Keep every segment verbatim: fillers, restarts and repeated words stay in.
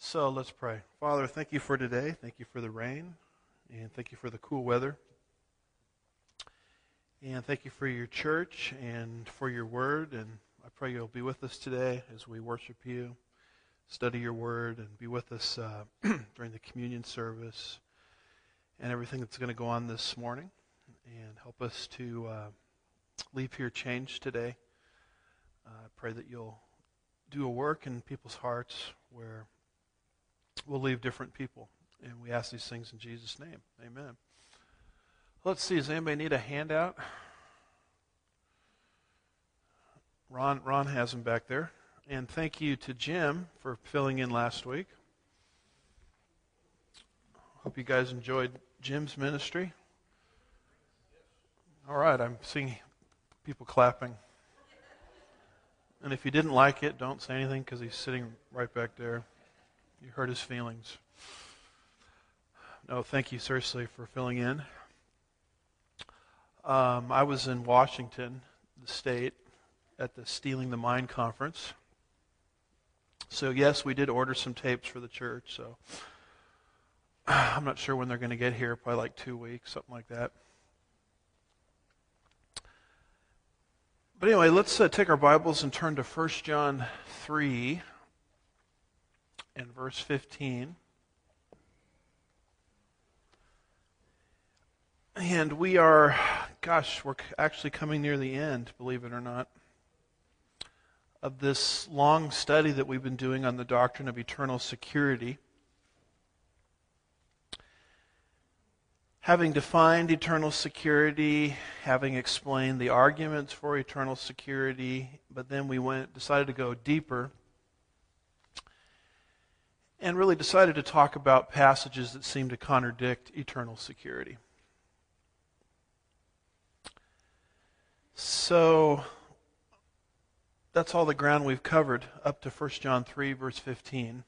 So let's pray. Father, thank you for today. Thank you for the rain. And thank you for the cool weather. And thank you for your church and for your word. And I pray you'll be with us today as we worship you, study your word, and be with us uh, during the communion service and everything that's going to go on this morning. And help us to uh, leave here changed today. Uh, I pray that you'll do a work in people's hearts where we'll leave different people. And we ask these things in Jesus' name. Amen. Let's see, does anybody need a handout? Ron, Ron has them back there. And thank you to Jim for filling in last week. Hope you guys enjoyed Jim's ministry. All right, I'm seeing people clapping. And if you didn't like it, don't say anything because he's sitting right back there. You hurt his feelings. No, thank you seriously for filling in. Um, I was in Washington, the state, at the Stealing the Mind conference. So yes, we did order some tapes for the church. So I'm not sure when they're going to get here. Probably like two weeks, something like that. But anyway, let's uh, take our Bibles and turn to First John three and verse fifteen. And we are, gosh, we're actually coming near the end, believe it or not, of this long study that we've been doing on the doctrine of eternal security. Having defined eternal security, having explained the arguments for eternal security, but then we went decided to go deeper and really decided to talk about passages that seem to contradict eternal security. So that's all the ground we've covered up to First John three, verse fifteen.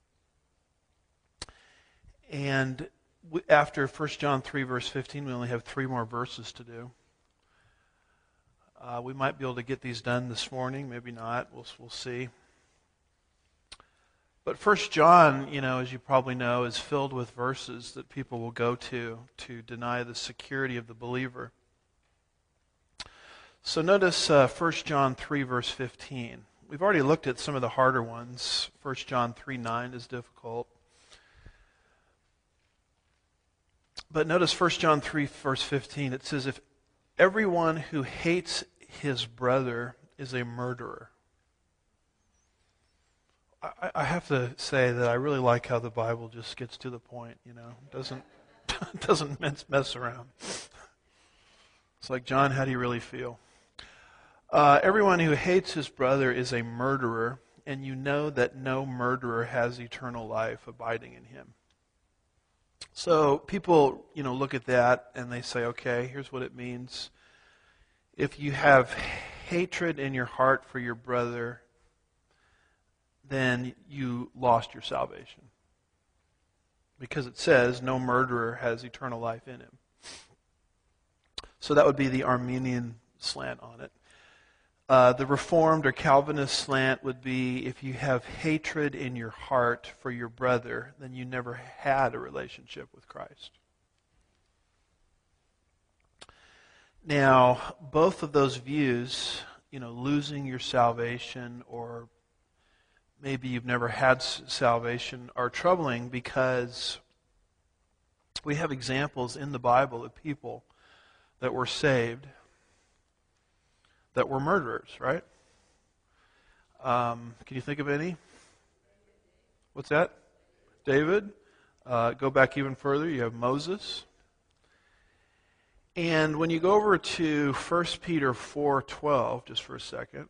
And after First John three, verse fifteen, we only have three more verses to do. Uh, we might be able to get these done this morning, maybe not. We'll, we'll see. But First John, you know, as you probably know, is filled with verses that people will go to to deny the security of the believer. So notice uh, First John three, verse fifteen. We've already looked at some of the harder ones. First John three nine is difficult. But notice First John three, verse fifteen. It says, if everyone who hates his brother is a murderer. I, I have to say that I really like how the Bible just gets to the point, you know. Doesn't, doesn't mess, mess around. It's like, John, how do you really feel? Uh, everyone who hates his brother is a murderer, and you know that no murderer has eternal life abiding in him. So people, you know, look at that and they say, okay, here's what it means. If you have hatred in your heart for your brother, then you lost your salvation. Because it says no murderer has eternal life in him. So that would be the Arminian slant on it. Uh, the Reformed or Calvinist slant would be if you have hatred in your heart for your brother, then you never had a relationship with Christ. Now, both of those views, you know, losing your salvation or maybe you've never had salvation, are troubling because we have examples in the Bible of people that were saved that were murderers, right? Um, can you think of any? What's that? David. Uh, go back even further. You have Moses. And when you go over to First Peter four twelve, just for a second.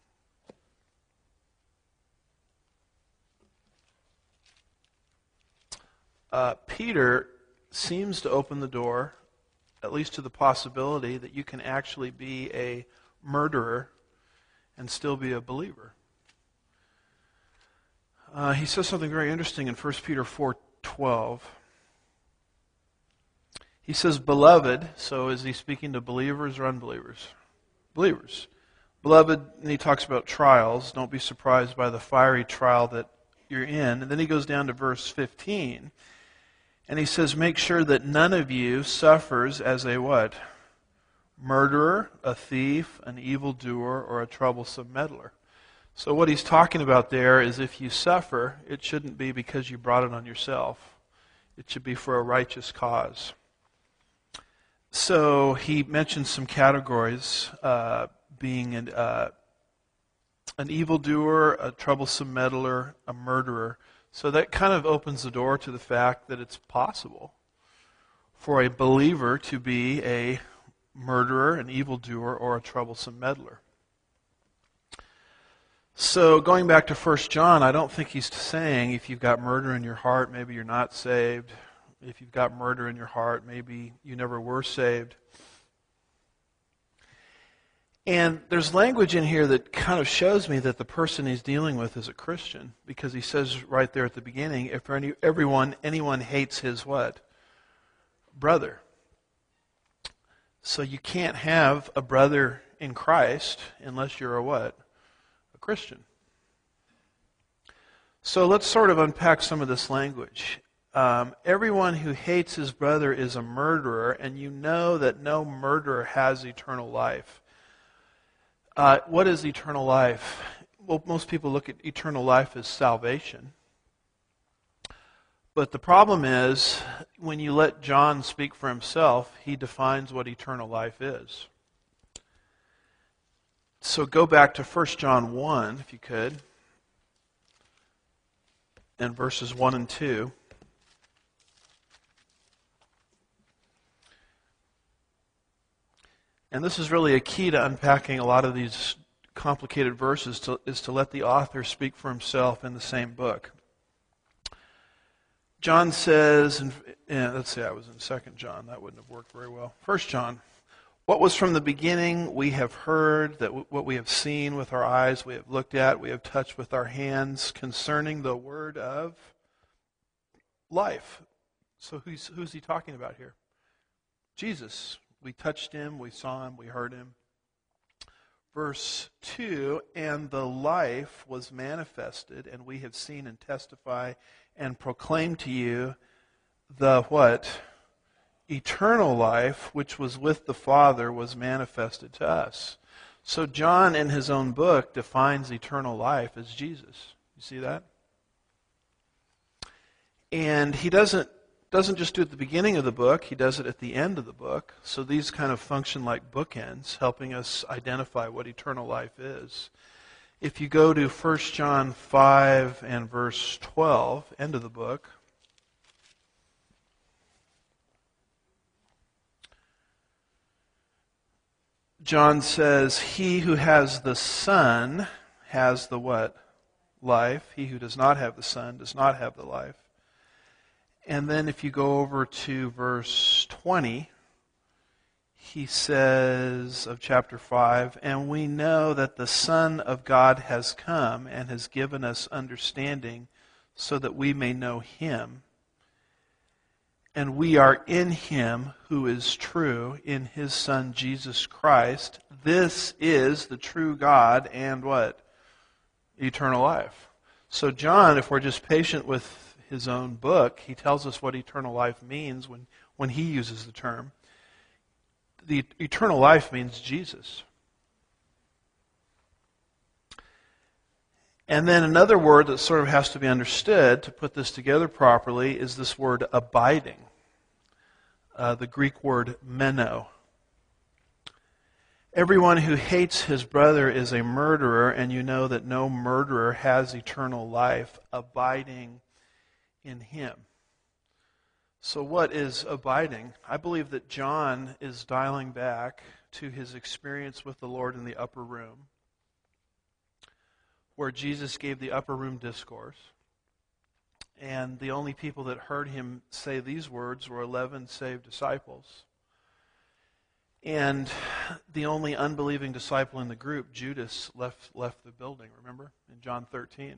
Uh, Peter seems to open the door, at least to the possibility that you can actually be a murderer and still be a believer. Uh, he says something very interesting in First Peter four twelve. He says, beloved, so is he speaking to believers or unbelievers? Believers. Beloved, and he talks about trials. Don't be surprised by the fiery trial that you're in. And then he goes down to verse fifteen. And he says, make sure that none of you suffers as a what? Murderer, a thief, an evildoer, or a troublesome meddler. So what he's talking about there is if you suffer, it shouldn't be because you brought it on yourself. It should be for a righteous cause. So he mentions some categories, uh, being an, uh, an evildoer, a troublesome meddler, a murderer. So that kind of opens the door to the fact that it's possible for a believer to be a murderer, an evildoer, or a troublesome meddler. So going back to First John, I don't think he's saying if you've got murder in your heart, maybe you're not saved. If you've got murder in your heart, maybe you never were saved. And there's language in here that kind of shows me that the person he's dealing with is a Christian, because he says right there at the beginning, if any, everyone, anyone hates his what? Brother. So you can't have a brother in Christ unless you're a what? A Christian. So let's sort of unpack some of this language. Um, everyone who hates his brother is a murderer, and you know that no murderer has eternal life. Uh, what is eternal life? Well, most people look at eternal life as salvation. But the problem is, when you let John speak for himself, he defines what eternal life is. So go back to First John one, if you could, and verses one and two. And this is really a key to unpacking a lot of these complicated verses, to, is to let the author speak for himself in the same book. John says, and, and let's see, I was in Second John. That wouldn't have worked very well. First John, what was from the beginning we have heard, that w- what we have seen with our eyes, we have looked at, we have touched with our hands, concerning the word of life. So who's, who's he talking about here? Jesus. We touched him, we saw him, we heard him. Verse two, and the life was manifested, and we have seen and testify and proclaim to you the what? Eternal life, which was with the Father, was manifested to us. So John, in his own book, defines eternal life as Jesus. You see that? And he doesn't doesn't just do it at the beginning of the book, he does it at the end of the book. So these kind of function like bookends, helping us identify what eternal life is. If you go to First John five and verse twelve, end of the book, John says, he who has the Son has the what? Life. He who does not have the Son does not have the life. And then if you go over to verse twenty, he says of chapter five, and we know that the Son of God has come and has given us understanding so that we may know him. And we are in him who is true, in his Son Jesus Christ. This is the true God and what? Eternal life. So John, if we're just patient with his own book, he tells us what eternal life means when, when he uses the term. The eternal life means Jesus. And then another word that sort of has to be understood to put this together properly is this word abiding. Uh, the Greek word meno. Everyone who hates his brother is a murderer, and you know that no murderer has eternal life abiding in him. So what is abiding? I believe that John is dialing back to his experience with the Lord in the upper room, where Jesus gave the upper room discourse. And the only people that heard him say these words were eleven saved disciples. And the only unbelieving disciple in the group, Judas, left, left the building, remember, in John thirteen.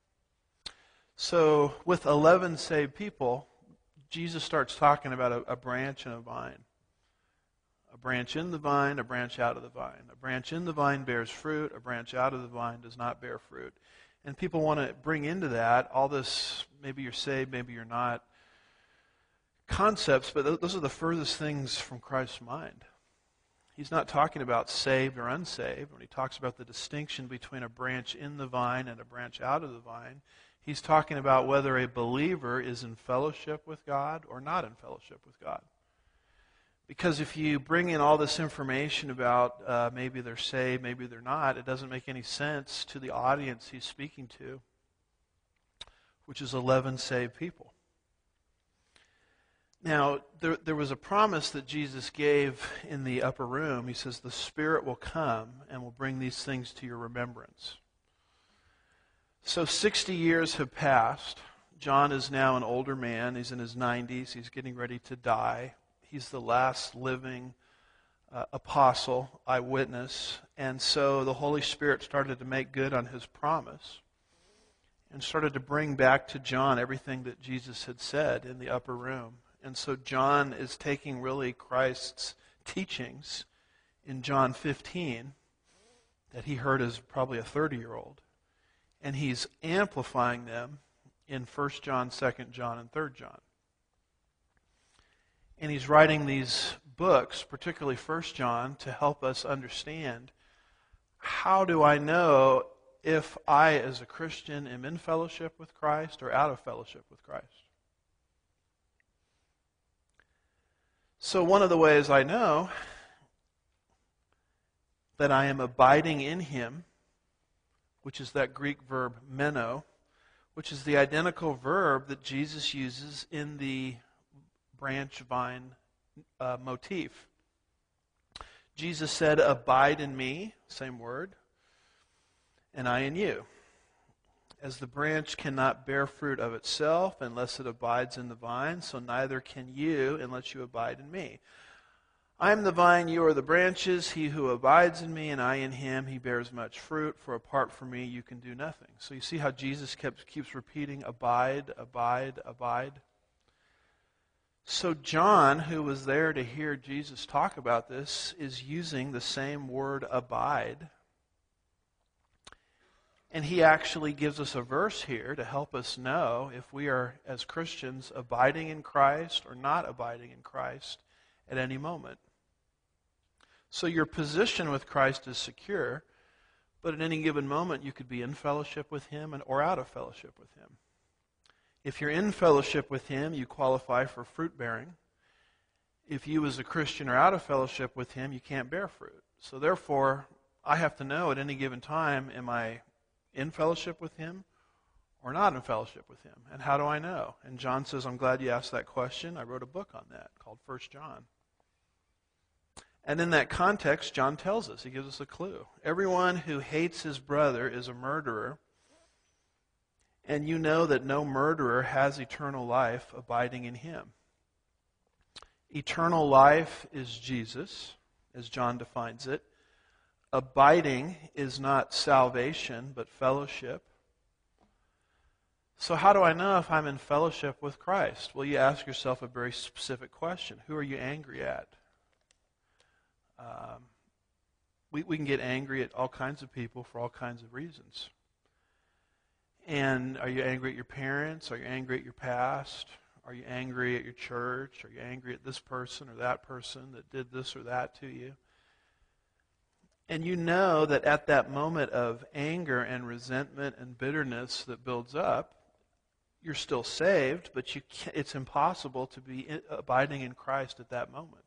So with eleven saved people, Jesus starts talking about a, a branch and a vine. A branch in the vine, a branch out of the vine. A branch in the vine bears fruit, a branch out of the vine does not bear fruit. And people want to bring into that all this, maybe you're saved, maybe you're not, concepts, but th- those are the furthest things from Christ's mind. He's not talking about saved or unsaved. When he talks about the distinction between a branch in the vine and a branch out of the vine, he's talking about whether a believer is in fellowship with God or not in fellowship with God. Because if you bring in all this information about uh, maybe they're saved, maybe they're not, it doesn't make any sense to the audience he's speaking to, which is eleven saved people. Now, there, there was a promise that Jesus gave in the upper room. He says, the Spirit will come and will bring these things to your remembrance. So sixty years have passed. John is now an older man. He's in his nineties. He's getting ready to die. He's the last living uh, apostle, eyewitness. And so the Holy Spirit started to make good on his promise and started to bring back to John everything that Jesus had said in the upper room. And so John is taking really Christ's teachings in John fifteen that he heard as probably a thirty-year-old. And he's amplifying them in First John, Second John, and Third John. And he's writing these books, particularly First John, to help us understand, how do I know if I, as a Christian, am in fellowship with Christ or out of fellowship with Christ? So one of the ways I know that I am abiding in Him, which is that Greek verb meno, which is the identical verb that Jesus uses in the branch vine uh, motif. Jesus said, abide in me, same word, and I in you. As the branch cannot bear fruit of itself unless it abides in the vine, so neither can you unless you abide in me. I am the vine, you are the branches. He who abides in me and I in him, he bears much fruit, for apart from me you can do nothing. So you see how Jesus kept, keeps repeating, abide, abide, abide. So John, who was there to hear Jesus talk about this, is using the same word abide. And he actually gives us a verse here to help us know if we are, as Christians, abiding in Christ or not abiding in Christ at any moment. So your position with Christ is secure, but at any given moment you could be in fellowship with Him and or out of fellowship with Him. If you're in fellowship with Him, you qualify for fruit bearing. If you as a Christian are out of fellowship with Him, you can't bear fruit. So therefore, I have to know at any given time, am I in fellowship with Him or not in fellowship with Him? And how do I know? And John says, I'm glad you asked that question. I wrote a book on that called First John. And in that context, John tells us, he gives us a clue. Everyone who hates his brother is a murderer, and you know that no murderer has eternal life abiding in him. Eternal life is Jesus, as John defines it. Abiding is not salvation, but fellowship. So how do I know if I'm in fellowship with Christ? Well, you ask yourself a very specific question. Who are you angry at? Um, we, we can get angry at all kinds of people for all kinds of reasons. And are you angry at your parents? Are you angry at your past? Are you angry at your church? Are you angry at this person or that person that did this or that to you? And you know that at that moment of anger and resentment and bitterness that builds up, you're still saved, but you can't, it's impossible to be in, abiding in Christ at that moment.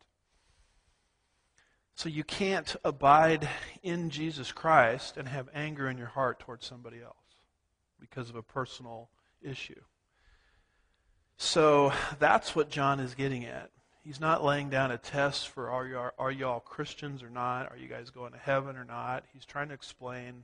So you can't abide in Jesus Christ and have anger in your heart towards somebody else because of a personal issue. So that's what John is getting at. He's not laying down a test for are you, are you all Christians or not? Are you guys going to heaven or not? He's trying to explain,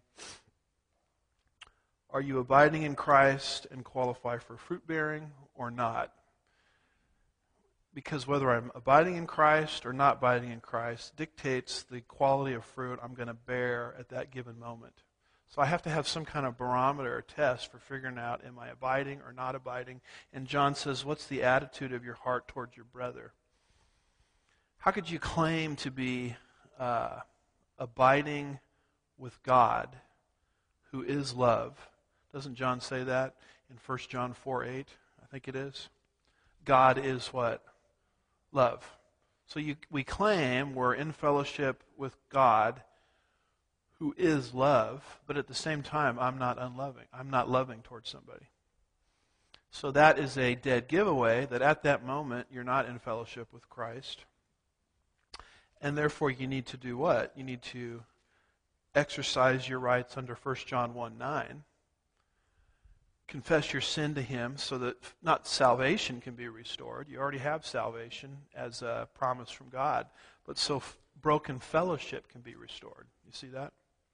are you abiding in Christ and qualify for fruit bearing or not? Because whether I'm abiding in Christ or not abiding in Christ dictates the quality of fruit I'm going to bear at that given moment. So I have to have some kind of barometer or test for figuring out, am I abiding or not abiding? And John says, what's the attitude of your heart towards your brother? How could you claim to be uh, abiding with God, who is love? Doesn't John say that in First John four eight? I think it is. God is what? Love. So you, we claim we're in fellowship with God, who is love, but at the same time, I'm not unloving. I'm not loving towards somebody. So that is a dead giveaway that at that moment, you're not in fellowship with Christ. And therefore, you need to do what? You need to exercise your rights under First John one nine. Confess your sin to Him so that not salvation can be restored. You already have salvation as a promise from God. But so f- broken fellowship can be restored. You see that?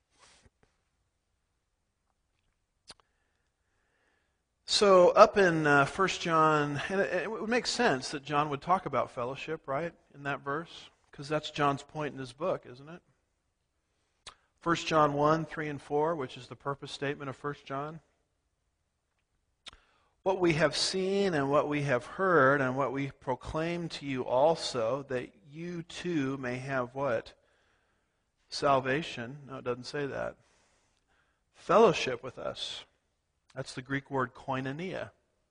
So up in uh, First John, and it, it would make sense that John would talk about fellowship, right, in that verse? Because that's John's point in his book, isn't it? First John one, three and four, which is the purpose statement of First John. What we have seen and what we have heard and what we proclaim to you also, that you too may have what? Salvation. No, it doesn't say that. Fellowship with us. That's the Greek word koinonia.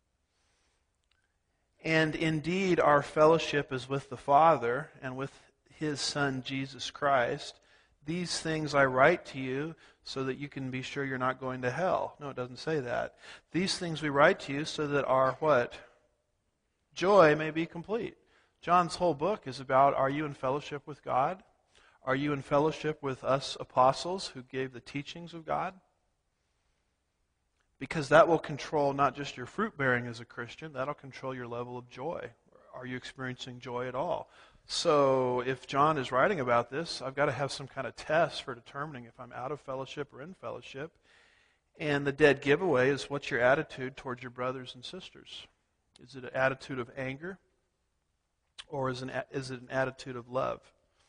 And indeed, our fellowship is with the Father and with His Son, Jesus Christ. These things I write to you so that you can be sure you're not going to hell. No, it doesn't say that. These things we write to you so that our what? Joy may be complete. John's whole book is about, are you in fellowship with God? Are you in fellowship with us apostles who gave the teachings of God? Because that will control not just your fruit bearing as a Christian, that'll control your level of joy. Are you experiencing joy at all? So if John is writing about this, I've got to have some kind of test for determining if I'm out of fellowship or in fellowship. And the dead giveaway is, what's your attitude towards your brothers and sisters? Is it an attitude of anger? Or is, an, is it an attitude of love?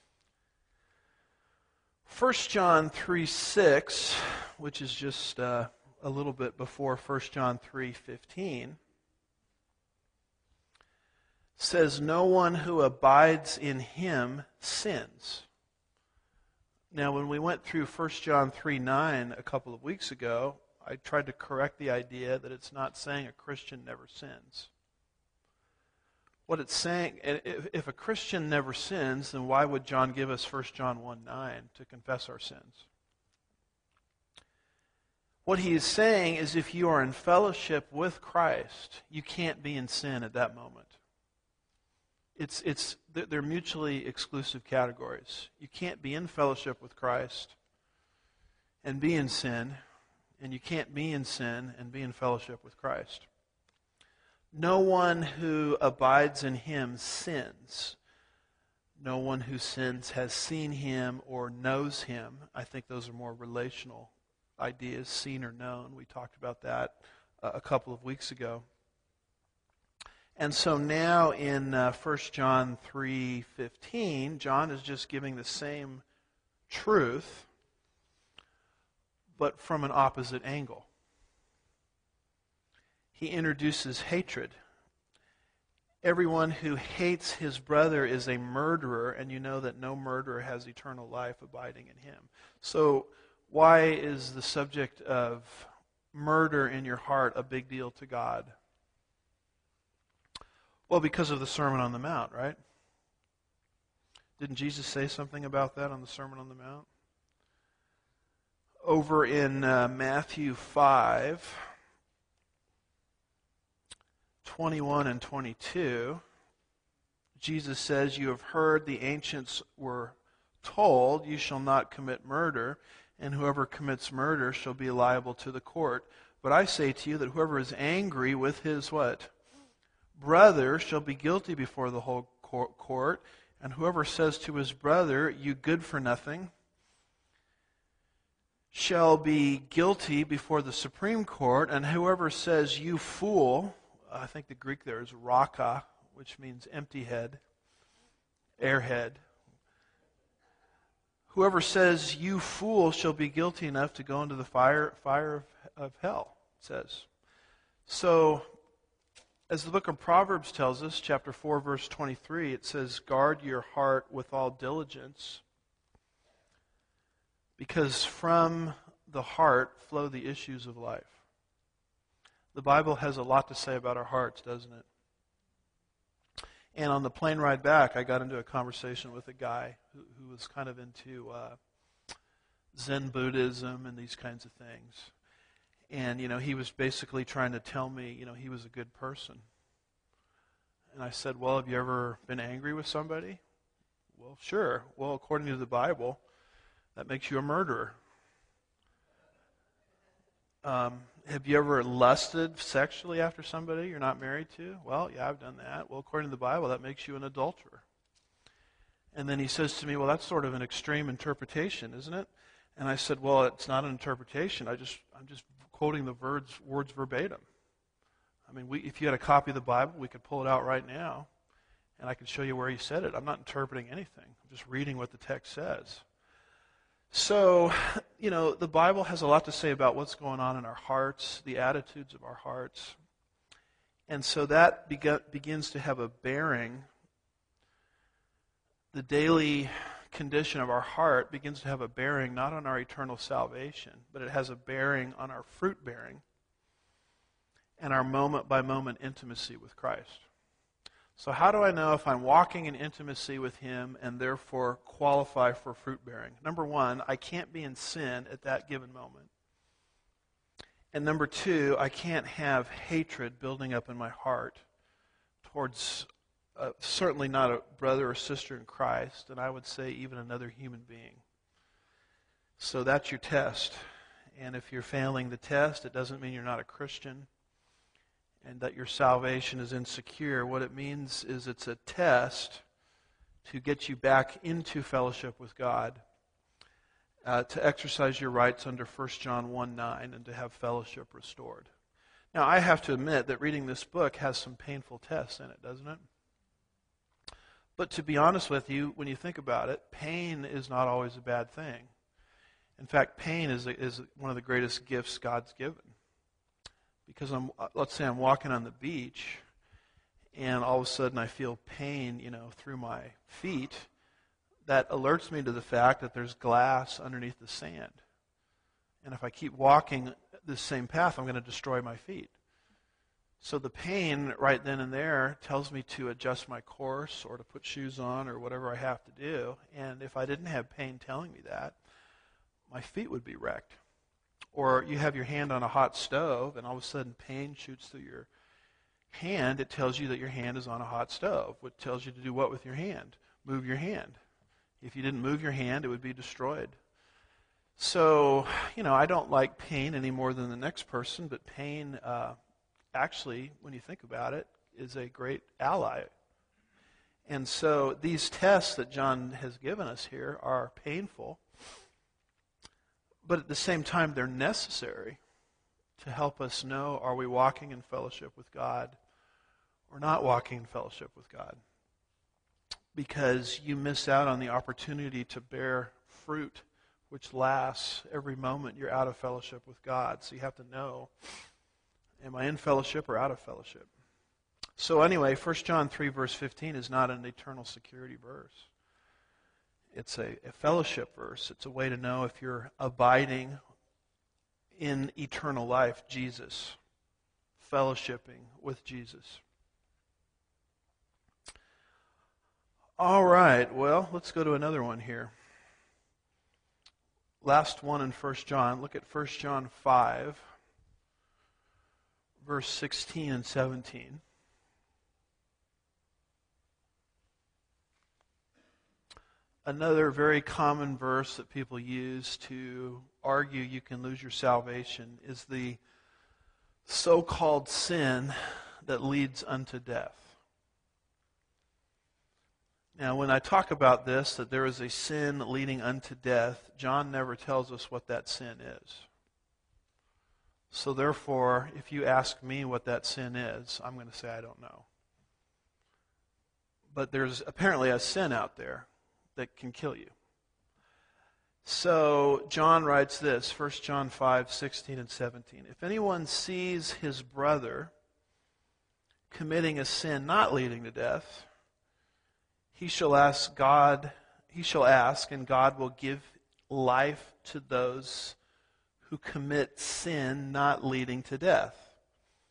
First John three six, which is just uh, a little bit before First John three fifteen, says, no one who abides in Him sins. Now, when we went through First John three nine a couple of weeks ago, I tried to correct the idea that it's not saying a Christian never sins. What it's saying, if a Christian never sins, then why would John give us First John one nine to confess our sins? What he is saying is, if you are in fellowship with Christ, you can't be in sin at that moment. It's, it's, they're mutually exclusive categories. You can't be in fellowship with Christ and be in sin, and you can't be in sin and be in fellowship with Christ. No one who abides in Him sins. No one who sins has seen Him or knows Him. I think those are more relational ideas, seen or known. We talked about that uh, a couple of weeks ago. And so now in uh, First John three fifteen, John is just giving the same truth, but from an opposite angle. He introduces hatred. Everyone who hates his brother is a murderer, and you know that no murderer has eternal life abiding in him. So why is the subject of murder in your heart a big deal to God? Well, because of the Sermon on the Mount, right? Didn't Jesus say something about that on the Sermon on the Mount? Over in uh, Matthew five, twenty-one and twenty-two, Jesus says, you have heard the ancients were told, you shall not commit murder, and whoever commits murder shall be liable to the court. But I say to you that whoever is angry with his what? Brother shall be guilty before the whole court, and whoever says to his brother, you good for nothing, shall be guilty before the Supreme Court, and whoever says, you fool, I think the Greek there is raka, which means empty head, airhead. Whoever says, you fool, shall be guilty enough to go into the fire, fire of, of hell, it says. So, as the book of Proverbs tells us, chapter four, verse twenty-three, it says, guard your heart with all diligence, because from the heart flow the issues of life. The Bible has a lot to say about our hearts, doesn't it? And on the plane ride back, I got into a conversation with a guy who, who was kind of into uh, Zen Buddhism and these kinds of things. And, you know, he was basically trying to tell me, you know, he was a good person. And I said, well, have you ever been angry with somebody? Well, sure. Well, according to the Bible, that makes you a murderer. Um, have you ever lusted sexually after somebody you're not married to? Well, yeah, I've done that. Well, according to the Bible, that makes you an adulterer. And then he says to me, well, that's sort of an extreme interpretation, isn't it? And I said, well, it's not an interpretation. I just, I'm just quoting the words, words verbatim. I mean, we, if you had a copy of the Bible, we could pull it out right now, and I could show you where he said it. I'm not interpreting anything. I'm just reading what the text says. So, you know, the Bible has a lot to say about what's going on in our hearts, the attitudes of our hearts. And so that beg- begins to have a bearing. The daily condition of our heart begins to have a bearing not on our eternal salvation, but it has a bearing on our fruit bearing and our moment-by-moment intimacy with Christ. So how do I know if I'm walking in intimacy with Him and therefore qualify for fruit bearing? Number one, I can't be in sin at that given moment. And number two, I can't have hatred building up in my heart towards uh, certainly not a brother or sister in Christ, and I would say even another human being. So that's your test. And if you're failing the test, it doesn't mean you're not a Christian and that your salvation is insecure. What it means is it's a test to get you back into fellowship with God, uh, to exercise your rights under First John one nine, and to have fellowship restored. Now, I have to admit that reading this book has some painful tests in it, doesn't it? But to be honest with you, when you think about it, pain is not always a bad thing. In fact, pain is, is one of the greatest gifts God's given. Because I'm, let's say I'm walking on the beach, and all of a sudden I feel pain, you know, through my feet. That alerts me to the fact that there's glass underneath the sand. And if I keep walking this same path, I'm going to destroy my feet. So the pain right then and there tells me to adjust my course or to put shoes on or whatever I have to do. And if I didn't have pain telling me that, my feet would be wrecked. Or you have your hand on a hot stove, and all of a sudden pain shoots through your hand. It tells you that your hand is on a hot stove. What tells you to do what with your hand? Move your hand. If you didn't move your hand, it would be destroyed. So, you know, I don't like pain any more than the next person, but pain, uh, actually, when you think about it, is a great ally. And so these tests that John has given us here are painful, but at the same time, they're necessary to help us know, are we walking in fellowship with God or not walking in fellowship with God? Because you miss out on the opportunity to bear fruit, which lasts every moment you're out of fellowship with God. So you have to know, am I in fellowship or out of fellowship? So anyway, First John three, verse fifteen is not an eternal security verse. It's a, a fellowship verse. It's a way to know if you're abiding in eternal life, Jesus, fellowshipping with Jesus. All right, well, let's go to another one here. Last one in First John. Look at First John five, verse sixteen and seventeen. Another very common verse that people use to argue you can lose your salvation is the so-called sin that leads unto death. Now, when I talk about this, that there is a sin leading unto death, John never tells us what that sin is. So therefore, if you ask me what that sin is, I'm going to say I don't know. But there's apparently a sin out there that can kill you. So John writes this, First John five, sixteen and seventeen. If anyone sees his brother committing a sin not leading to death, he shall ask God, he shall ask, and God will give life to those who commit sin not leading to death.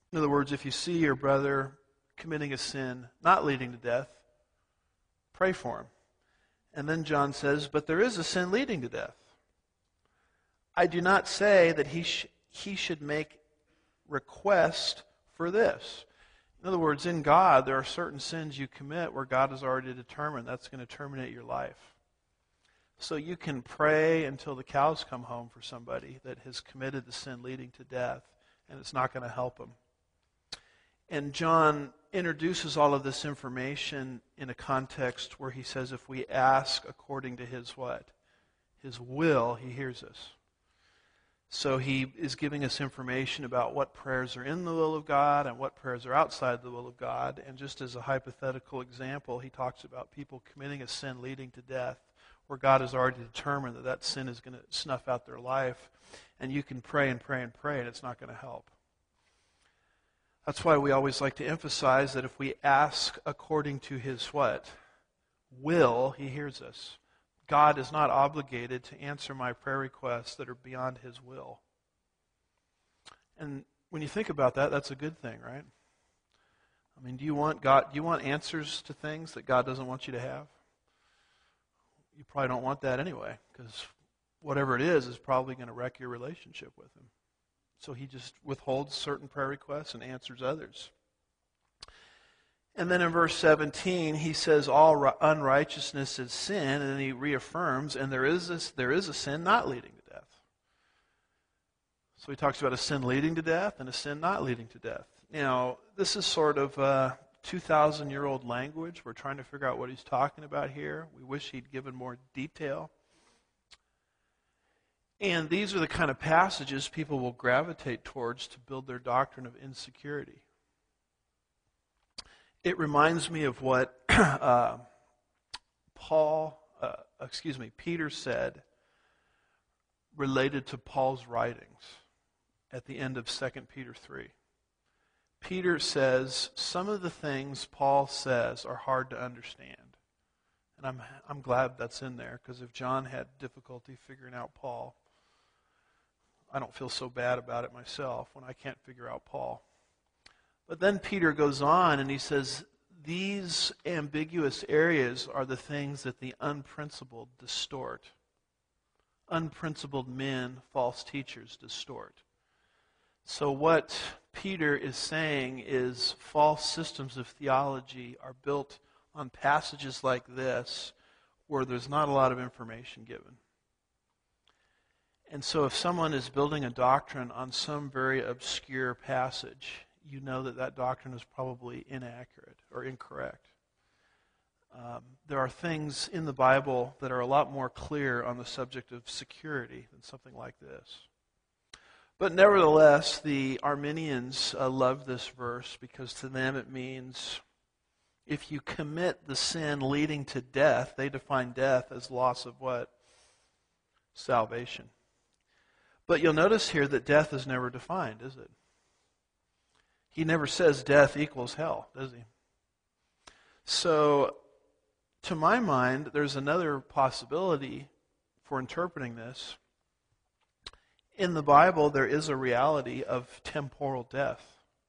In other words, if you see your brother committing a sin not leading to death, pray for him. And then John says, but there is a sin leading to death. I do not say that he, sh- he should make request for this. In other words, in God, there are certain sins you commit where God has already determined that's going to terminate your life. So you can pray until the cows come home for somebody that has committed the sin leading to death, and it's not going to help them. And John introduces all of this information in a context where he says if we ask according to his what? His will, he hears us. So he is giving us information about what prayers are in the will of God and what prayers are outside the will of God. And just as a hypothetical example, he talks about people committing a sin leading to death where God has already determined that that sin is going to snuff out their life. And you can pray and pray and pray and it's not going to help. That's why we always like to emphasize that if we ask according to his what? Will, he hears us. God is not obligated to answer my prayer requests that are beyond his will. And when you think about that, that's a good thing, right? I mean, do you want God, do you want answers to things that God doesn't want you to have? You probably don't want that anyway, because whatever it is is probably going to wreck your relationship with him. So he just withholds certain prayer requests and answers others. And then in verse seventeen, he says all unrighteousness is sin, and then he reaffirms, and there is this, there is a sin not leading to death. So he talks about a sin leading to death and a sin not leading to death. Now, this is sort of a two thousand year old language. We're trying to figure out what he's talking about here. We wish he'd given more detail. And these are the kind of passages people will gravitate towards to build their doctrine of insecurity. It reminds me of what uh, Paul, uh, excuse me, Peter said related to Paul's writings at the end of Second Peter three. Peter says some of the things Paul says are hard to understand. And I'm I'm glad that's in there, because if John had difficulty figuring out Paul, I don't feel so bad about it myself when I can't figure out Paul. But then Peter goes on and he says, these ambiguous areas are the things that the unprincipled distort. Unprincipled men, false teachers, distort. So what Peter is saying is false systems of theology are built on passages like this where there's not a lot of information given. And so if someone is building a doctrine on some very obscure passage, you know that that doctrine is probably inaccurate or incorrect. Um, there are things in the Bible that are a lot more clear on the subject of security than something like this. But nevertheless, the Arminians uh, love this verse because to them it means if you commit the sin leading to death, they define death as loss of what? Salvation. But you'll notice here that death is never defined, is it? He never says death equals hell, does he? So, to my mind, there's another possibility for interpreting this. In the Bible, there is a reality of temporal death.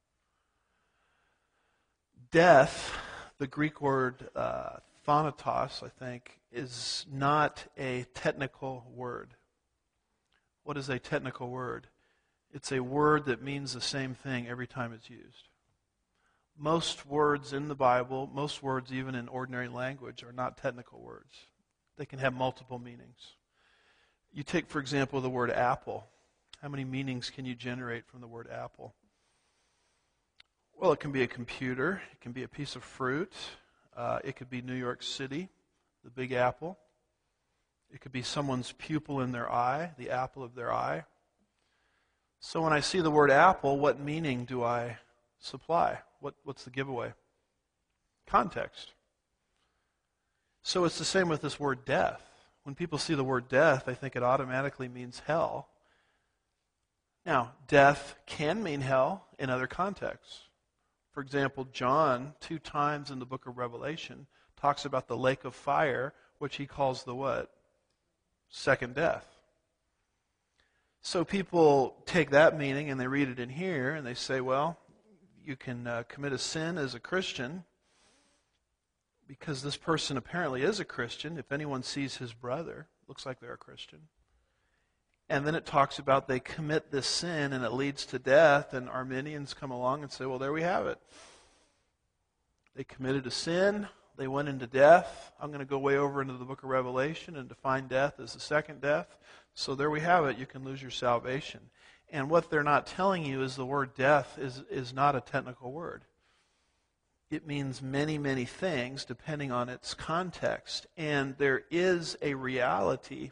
Death, the Greek word uh, thanatos, I think, is not a technical word. What is a technical word? It's a word that means the same thing every time it's used. Most words in the Bible, most words even in ordinary language, are not technical words. They can have multiple meanings. You take, for example, the word apple. How many meanings can you generate from the word apple? Well, it can be a computer. It can be a piece of fruit. Uh, it could be New York City, the Big Apple. It could be someone's pupil in their eye, the apple of their eye. So when I see the word apple, what meaning do I supply? What, what's the giveaway? Context. So it's the same with this word death. When people see the word death, they think it automatically means hell. Now, death can mean hell in other contexts. For example, John, two times in the book of Revelation, talks about the lake of fire, which he calls the what? Second death. So people take that meaning and they read it in here and they say, well, you can uh, commit a sin as a Christian because this person apparently is a Christian. If anyone sees his brother, looks like they're a Christian. And then it talks about they commit this sin and it leads to death, and Arminians come along and say, well, there we have it. They committed a sin, they went into death. I'm going to go way over into the book of Revelation and define death as the second death. So there we have it. You can lose your salvation. And what they're not telling you is the word death is, is not a technical word. It means many, many things depending on its context. And there is a reality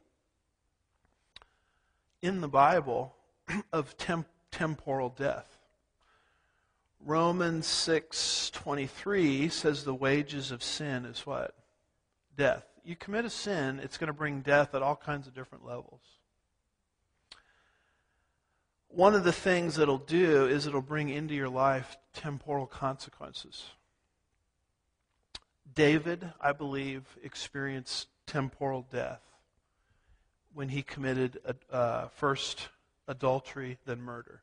in the Bible of temp- temporal death. Romans six twenty-three says the wages of sin is what? Death. You commit a sin, it's going to bring death at all kinds of different levels. One of the things it'll do is it'll bring into your life temporal consequences. David, I believe, experienced temporal death when he committed uh, first adultery, then murder.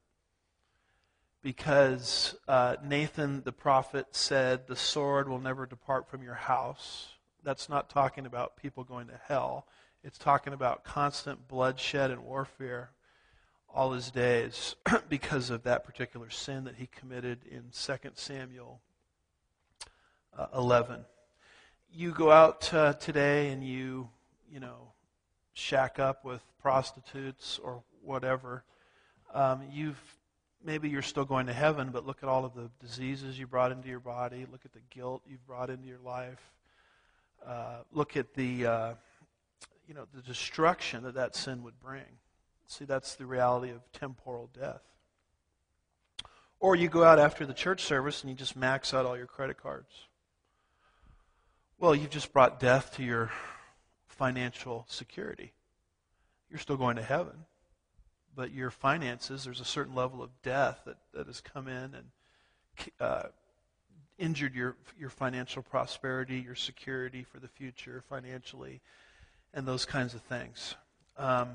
Because uh, Nathan the prophet said, the sword will never depart from your house. That's not talking about people going to hell. It's talking about constant bloodshed and warfare all his days because of that particular sin that he committed in Second Samuel uh, eleven. You go out uh, today and you, you know, shack up with prostitutes or whatever. Um, you've maybe you're still going to heaven, but look at all of the diseases you brought into your body. Look at the guilt you've brought into your life. Uh, look at the, uh, you know, the destruction that that sin would bring. See, that's the reality of temporal death. Or you go out after the church service and you just max out all your credit cards. Well, you've just brought death to your financial security. You're still going to heaven, but your finances, there's a certain level of death that, that has come in and uh, injured your, your financial prosperity, your security for the future financially, and those kinds of things. Um,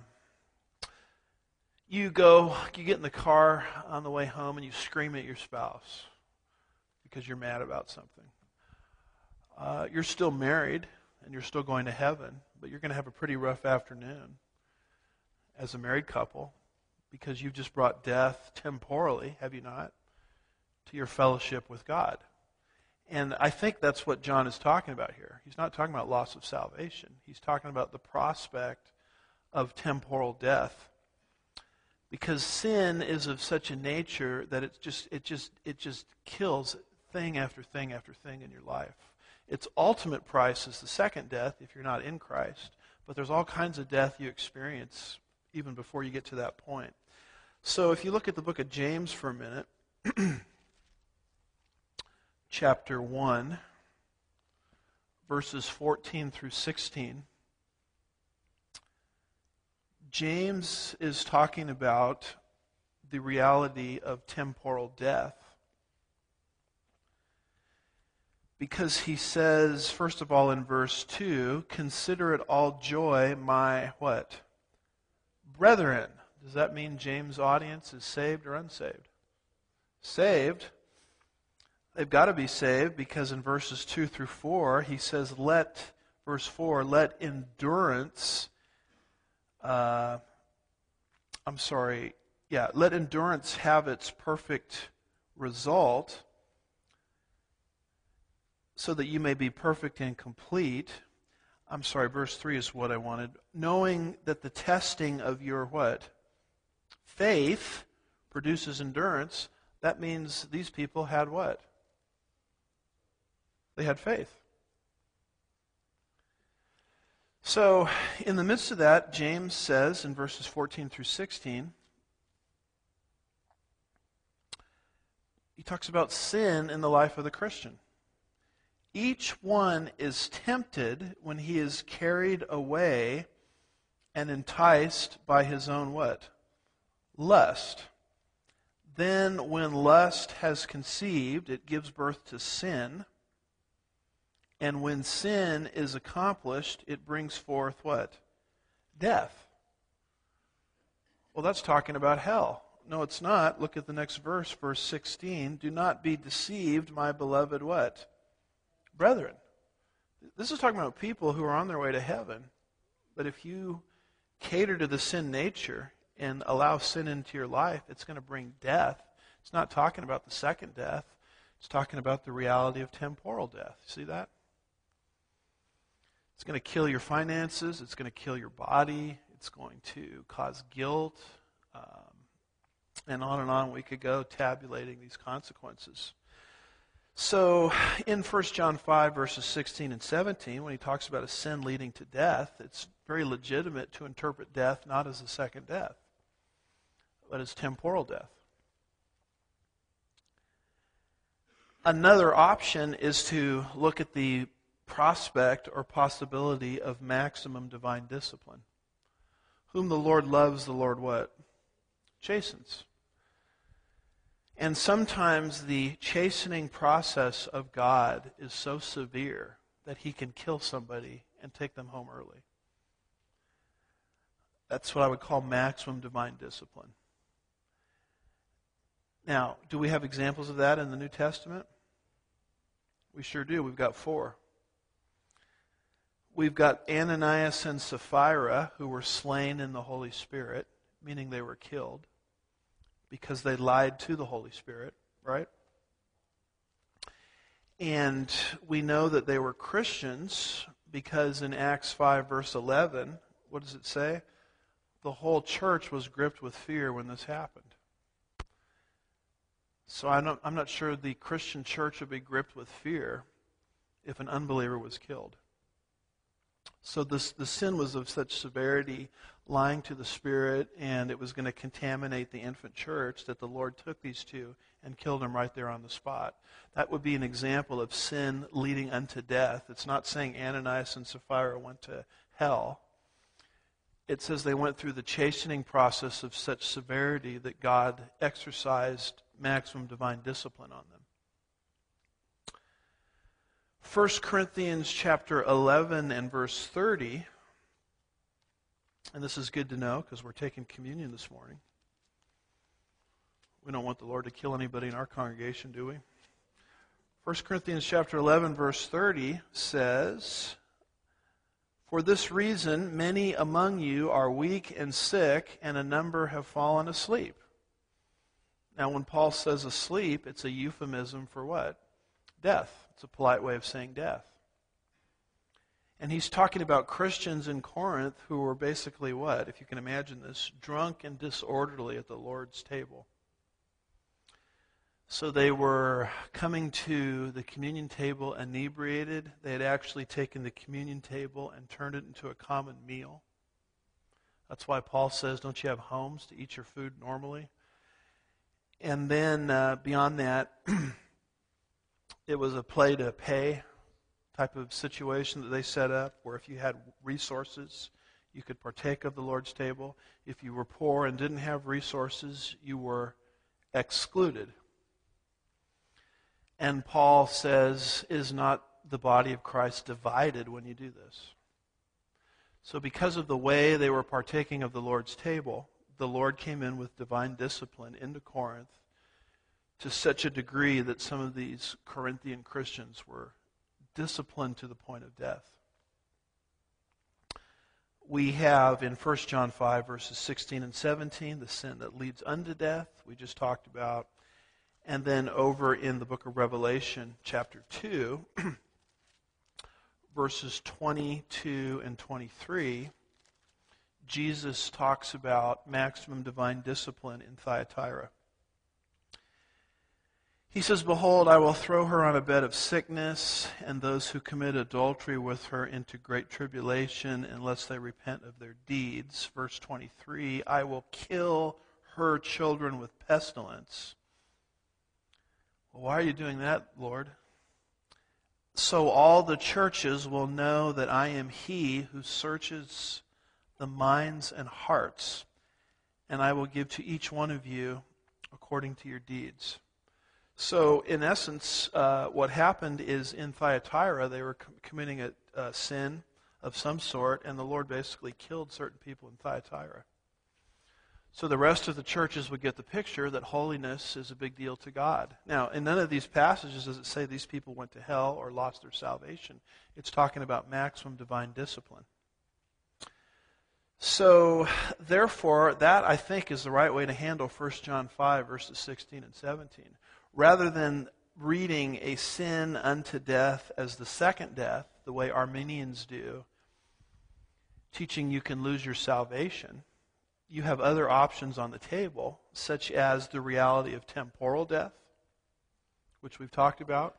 you go, you get in the car on the way home and you scream at your spouse because you're mad about something. Uh, you're still married and you're still going to heaven, but you're going to have a pretty rough afternoon as a married couple because you've just brought death temporally, have you not, to your fellowship with God. And I think that's what John is talking about here. He's not talking about loss of salvation. He's talking about the prospect of temporal death. Because sin is of such a nature that it just it just it just kills thing after thing after thing in your life. Its ultimate price is the second death if you're not in Christ, but there's all kinds of death you experience even before you get to that point. So if you look at the book of James for a minute, chapter one, verses fourteen through sixteen, James is talking about the reality of temporal death. Because he says, first of all in verse two, consider it all joy, my what? Brethren. Does that mean James' audience is saved or unsaved? Saved. They've got to be saved because in verses two through four, he says, let, verse four, let endurance, uh, I'm sorry, yeah, let endurance have its perfect result, so that you may be perfect and complete. I'm sorry, verse three is what I wanted. Knowing that the testing of your what? Faith produces endurance. That means these people had what? They had faith. So, in the midst of that, James says in verses fourteen through sixteen, he talks about sin in the life of the Christian. Each one is tempted when he is carried away and enticed by his own what? Lust. Then when lust has conceived, it gives birth to sin. And when sin is accomplished, it brings forth what? Death. Well, that's talking about hell. no, it's not. Look at the next verse, verse sixteen. Do not be deceived, my beloved what? Brethren. This is talking about people who are on their way to heaven. But if you cater to the sin nature and allow sin into your life, it's going to bring death. It's not talking about the second death. It's talking about the reality of temporal death. See that? It's going to kill your finances. It's going to kill your body. It's going to cause guilt. Um, and on and on we could go tabulating these consequences. So in First John five, verses sixteen and seventeen, when he talks about a sin leading to death, it's very legitimate to interpret death not as a second death, but as temporal death. Another option is to look at the prospect or possibility of maximum divine discipline. Whom the Lord loves, the Lord what? Chastens. And sometimes the chastening process of God is so severe that he can kill somebody and take them home early. That's what I would call maximum divine discipline. Now, do we have examples of that in the New Testament? We sure do. We've got four. We've got Ananias and Sapphira, who were slain in the Holy Spirit, meaning they were killed because they lied to the Holy Spirit, right? And we know that they were Christians because in Acts five, verse eleven, what does it say? The whole church was gripped with fear when this happened. So I'm not, I'm not sure the Christian church would be gripped with fear if an unbeliever was killed. So this, the sin was of such severity, lying to the Spirit, and it was going to contaminate the infant church that the Lord took these two and killed them right there on the spot. That would be an example of sin leading unto death. It's not saying Ananias and Sapphira went to hell. It says they went through the chastening process of such severity that God exercised maximum divine discipline on them. First Corinthians chapter eleven and verse thirty, and this is good to know because we're taking communion this morning. We don't want the Lord to kill anybody in our congregation, do we? First Corinthians chapter eleven verse thirty says, "For this reason many among you are weak and sick, and a number have fallen asleep." Now when Paul says asleep, it's a euphemism for what? Death. It's a polite way of saying death. And he's talking about Christians in Corinth who were basically what? If you can imagine this, drunk and disorderly at the Lord's table. So they were coming to the communion table inebriated. They had actually taken the communion table and turned it into a common meal. That's why Paul says, don't you have homes to eat your food normally? And then uh, beyond that, it was a play to pay type of situation that they set up, where if you had resources, you could partake of the Lord's table. If you were poor and didn't have resources, you were excluded. And Paul says, is not the body of Christ divided when you do this? So because of the way they were partaking of the Lord's table, the Lord came in with divine discipline into Corinth to such a degree that some of these Corinthian Christians were disciplined to the point of death. We have in First John five, verses sixteen and seventeen, the sin that leads unto death, we just talked about. And then over in the book of Revelation, chapter two, verses twenty-two and twenty-three, Jesus talks about maximum divine discipline in Thyatira. He says, "Behold, I will throw her on a bed of sickness, and those who commit adultery with her into great tribulation, unless they repent of their deeds." Verse twenty-three, "I will kill her children with pestilence." Well, why are you doing that, Lord? "So all the churches will know that I am He who searches the minds and hearts, and I will give to each one of you according to your deeds." So, in essence, uh, what happened is in Thyatira, they were com- committing a, a sin of some sort, and the Lord basically killed certain people in Thyatira. So the rest of the churches would get the picture that holiness is a big deal to God. Now, in none of these passages does it say these people went to hell or lost their salvation. It's talking about maximum divine discipline. So, therefore, that, I think, is the right way to handle First John five, verses sixteen and seventeen. Rather than reading a sin unto death as the second death, the way Arminians do, teaching you can lose your salvation, you have other options on the table, such as the reality of temporal death, which we've talked about,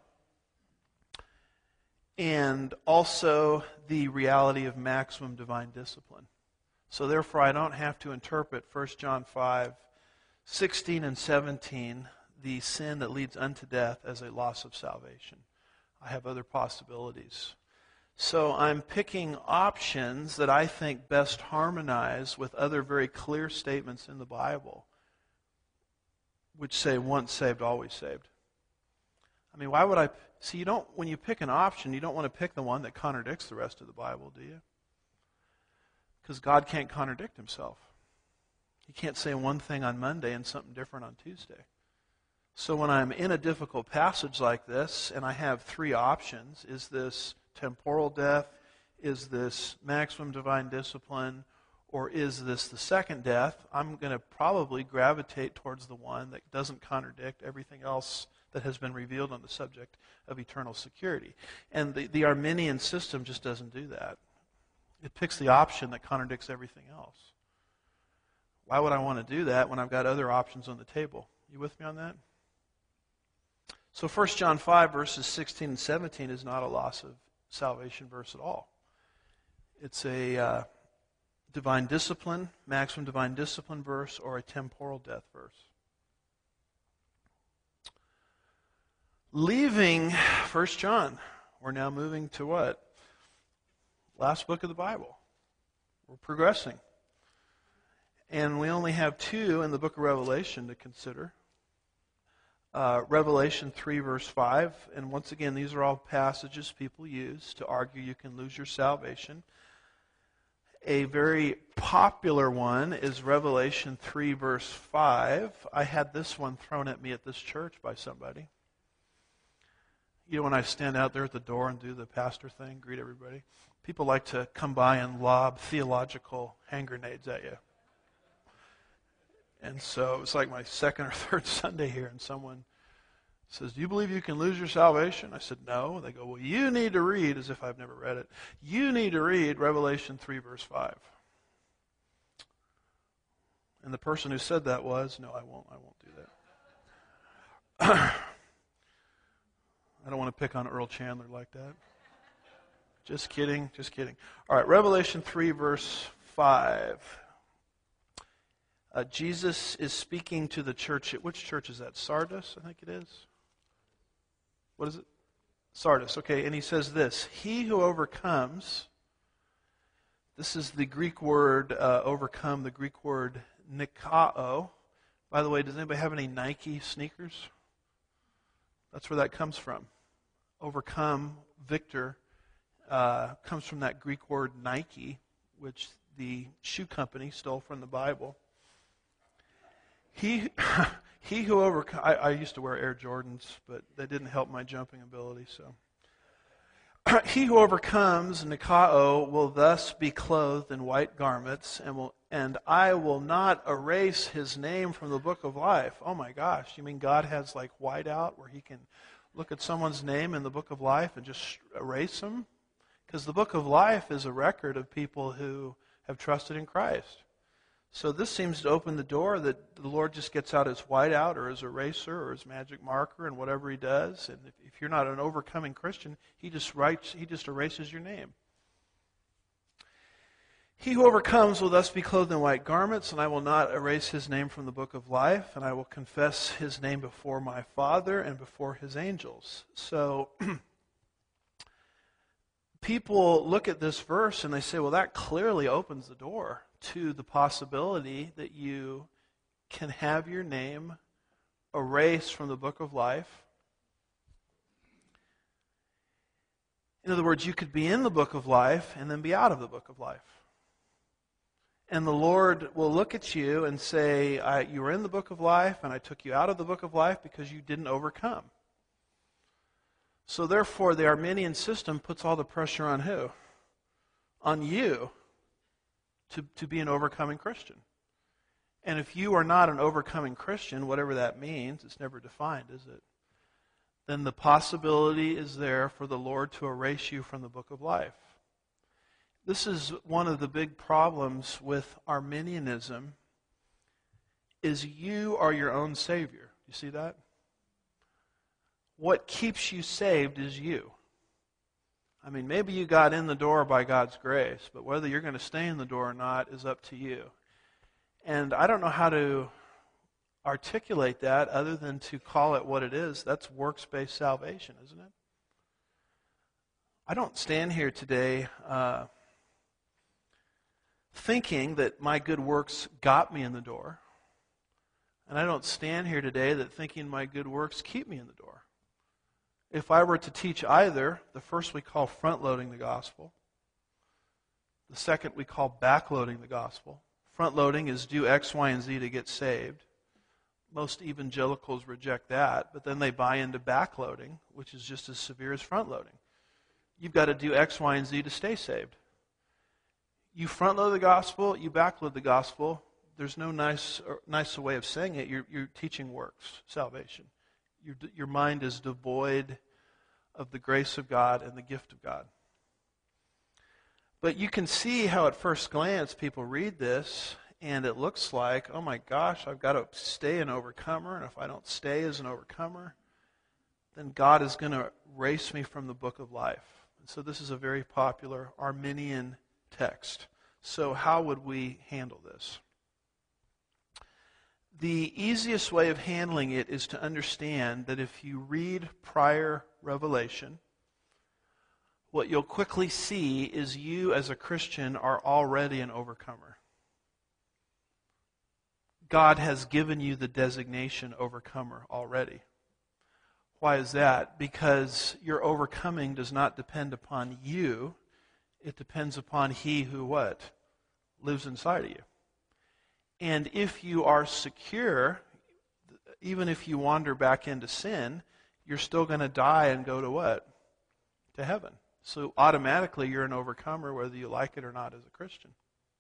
and also the reality of maximum divine discipline. So therefore, I don't have to interpret First John five, sixteen and seventeen, the sin that leads unto death, as a loss of salvation. I have other possibilities. So I'm picking options that I think best harmonize with other very clear statements in the Bible, which say once saved, always saved. I mean, why would I... See, you don't, when you pick an option, you don't want to pick the one that contradicts the rest of the Bible, do you? Because God can't contradict himself. He can't say one thing on Monday and something different on Tuesday. So when I'm in a difficult passage like this, and I have three options, is this temporal death, is this maximum divine discipline, or is this the second death, I'm going to probably gravitate towards the one that doesn't contradict everything else that has been revealed on the subject of eternal security. And the, the Arminian system just doesn't do that. It picks the option that contradicts everything else. Why would I want to do that when I've got other options on the table? You with me on that? So First John five, verses sixteen and seventeen is not a loss of salvation verse at all. It's a uh, divine discipline, maximum divine discipline verse, or a temporal death verse. Leaving First John, we're now moving to what? Last book of the Bible. We're progressing. And we only have two in the book of Revelation to consider. Uh, Revelation three, verse five. And once again, these are all passages people use to argue you can lose your salvation. A very popular one is Revelation three, verse five. I had this one thrown at me at this church by somebody. You know, when I stand out there at the door and do the pastor thing, greet everybody, people like to come by and lob theological hand grenades at you. And so it was like my second or third Sunday here, and someone says, "Do you believe you can lose your salvation?" I said, "No." They go, "Well, you need to read," as if I've never read it, "you need to read Revelation three, verse five. And the person who said that was, "No, I won't, I won't do that." I don't want to pick on Earl Chandler like that. Just kidding, just kidding. All right, Revelation three, verse five. Uh, Jesus is speaking to the church. At which church is that? Sardis, I think it is. What is it? Sardis, okay. And he says this: "He who overcomes," this is the Greek word uh, overcome, the Greek word nikao. By the way, does anybody have any Nike sneakers? That's where that comes from. Overcome, victor, uh, comes from that Greek word Nike, which the shoe company stole from the Bible. He he who overcomes... I, I used to wear Air Jordans, but they didn't help my jumping ability, so... "He who overcomes, Nikao, will thus be clothed in white garments, and will and I will not erase his name from the book of life." Oh my gosh, you mean God has like whiteout where he can look at someone's name in the book of life and just erase them? Because the book of life is a record of people who have trusted in Christ. So this seems to open the door that the Lord just gets out his whiteout or his eraser or his magic marker and whatever he does. And if, if you're not an overcoming Christian, he just writes, he just erases your name. "He who overcomes will thus be clothed in white garments, and I will not erase his name from the book of life, and I will confess his name before my Father and before his angels." So people look at this verse and they say, well, that clearly opens the door to the possibility that you can have your name erased from the book of life. In other words, you could be in the book of life and then be out of the book of life. And the Lord will look at you and say, I, you were in the book of life, and I took you out of the book of life because you didn't overcome. So therefore, the Arminian system puts all the pressure on who? On you to, to be an overcoming Christian. And if you are not an overcoming Christian, whatever that means, it's never defined, is it? Then the possibility is there for the Lord to erase you from the book of life. This is one of the big problems with Arminianism, is you are your own Savior. You see that? What keeps you saved is you. I mean, maybe you got in the door by God's grace, but whether you're going to stay in the door or not is up to you. And I don't know how to articulate that other than to call it what it is. That's works-based salvation, isn't it? I don't stand here today uh, thinking that my good works got me in the door. And I don't stand here today that thinking my good works keep me in the door. If I were to teach either, the first we call front-loading the gospel. The second we call back-loading the gospel. Front-loading is do X, Y, and Z to get saved. Most evangelicals reject that, but then they buy into back-loading, which is just as severe as front-loading. You've got to do X, Y, and Z to stay saved. You front-load the gospel, you back-load the gospel. There's no nice, nicer way of saying it. You're, you're teaching works, salvation. Your, your mind is devoid of the grace of God and the gift of God. But you can see how at first glance people read this, and it looks like, oh my gosh, I've got to stay an overcomer, and if I don't stay as an overcomer, then God is going to erase me from the book of life. And so this is a very popular Arminian text. So how would we handle this? The easiest way of handling it is to understand that if you read prior revelation, what you'll quickly see is you as a Christian are already an overcomer. God has given you the designation overcomer already. Why is that? Because your overcoming does not depend upon you. It depends upon He who what? Lives inside of you. And if you are secure, even if you wander back into sin, you're still going to die and go to what? To heaven. So automatically you're an overcomer whether you like it or not as a Christian.